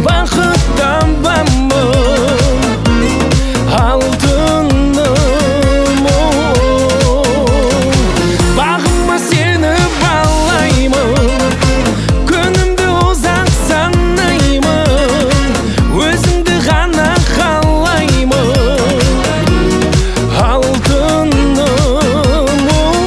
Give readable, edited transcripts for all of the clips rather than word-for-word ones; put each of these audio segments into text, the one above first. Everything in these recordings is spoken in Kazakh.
бақыт табамын алтыным бағыма сені балаймын күнімді ұзақ санаймын өзіңді ғана қалаймын алтыным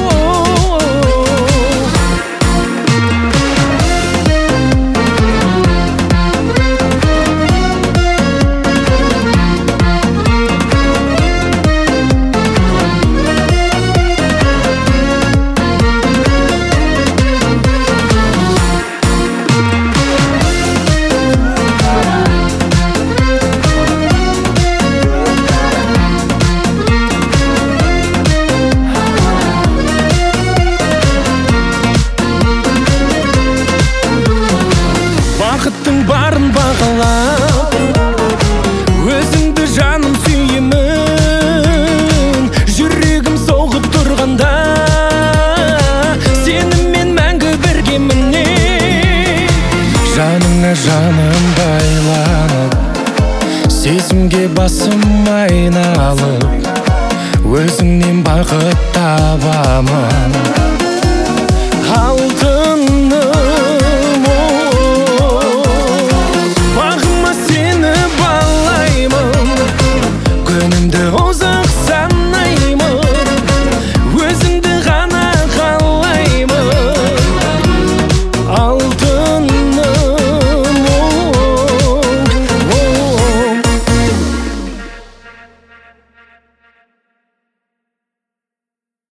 бақыттың барын бағалап өзіңді жаным сүйемін жүрегім соғып тұрғанда сенімен мәңгі біргемін жаныңа жаным байланып сезімге басым айналып өзіңнен бақыт табамын